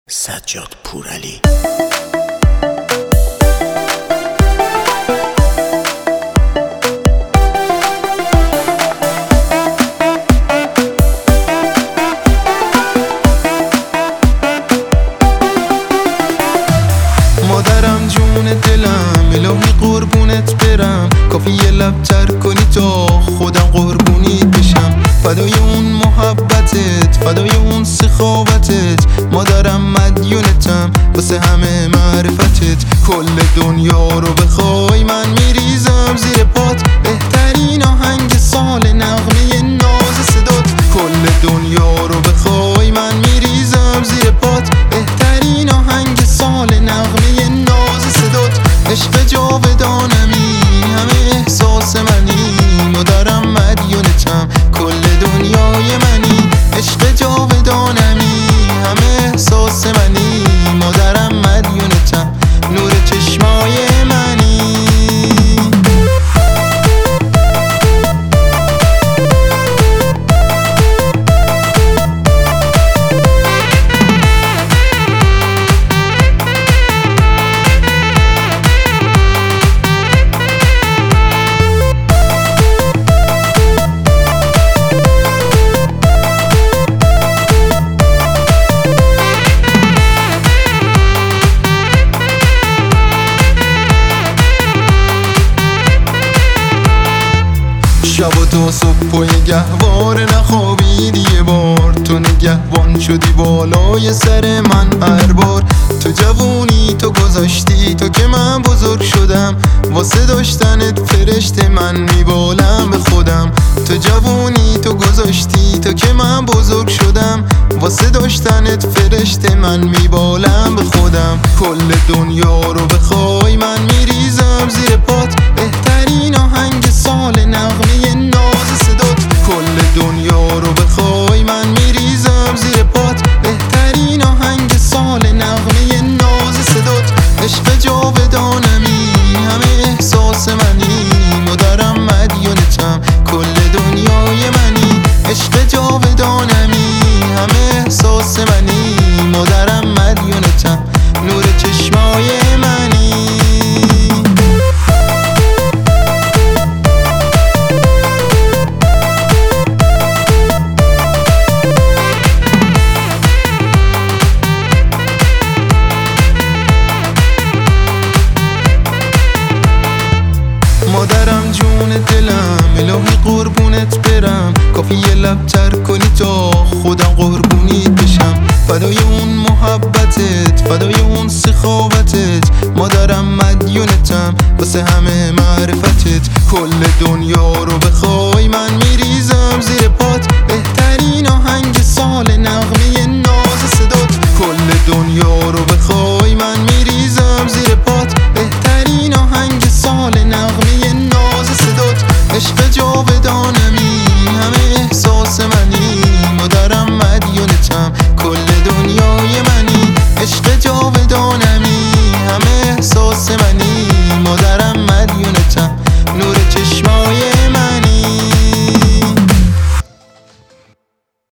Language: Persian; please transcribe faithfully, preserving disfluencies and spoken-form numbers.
سجاد پورعلی. مادرم جون دلم، الهی قربونت برم. کافی یه لب تر کنی تا خودم قربونیت بشم. فدای اون محبتت، فدای اون سخاوتت. مادرم مدیونتم واسه همه معرفتت. کل دنیا رو بخوای من میریزم زیر پات. بهترین آهنگ سال نغمه ناز صدات. کل دنیا رو بخوای من میریزم زیر پات. بهترین آهنگ سال نغمه ناز صدات. عشق جاودانمی، همه احساس منی. مادرم مدیونتم، کل دنیای منی. عشق جاودانمی، همه احساس منی. مادرم مدیونتم، نور چشمای منی. شب و تا صبح و یه گهواره نخوابیدی یه بار. تو نگهبان شدی بالای سر من هر بار. تو جوونی تو گذاشتی تو که من بزرگ شدم. واسه داشتنت فرشته من میبالم به خودم. تو جوونی تو گذاشتی تو که من بزرگ شدم. واسه داشتنت فرشته من میبالم به خودم. کل دنیا رو بخوای من میریزم زیر پات. بهترین آهنگ سال نغمه ناز صدات. کل دنیا رو بخوای من میریزم زیر پات. بهترین آهنگ سال نغمه ناز صدات. عشق جاودانمی، همه احساس منی. مادرم مدیونتم، کل دنیای منی. عشق جاودانمی، همه احساس منی. مادرم مدیونتم، نور چشمای منی. مادرم جون دلم، الهی قربونت برم. کافی یه لب تر کنی تا خودم قربونیت بشم. فدای اون محبتت، فدای اون سخاوتت. مادرم مدیونتم واسه همه معرفتت. کل دنیا رو بخوای من میریزم زیر پات. بهترین آهنگ سال نغمه ناز صدات. کل دنیا رو بخوای من میریزم زیر پات. بهترین آهنگ سال نغمه ناز صدات. عشق جاودانمی، همه احساس منی. مادرم مدیونتم، کل دنیای منی. عشق جاودانمی،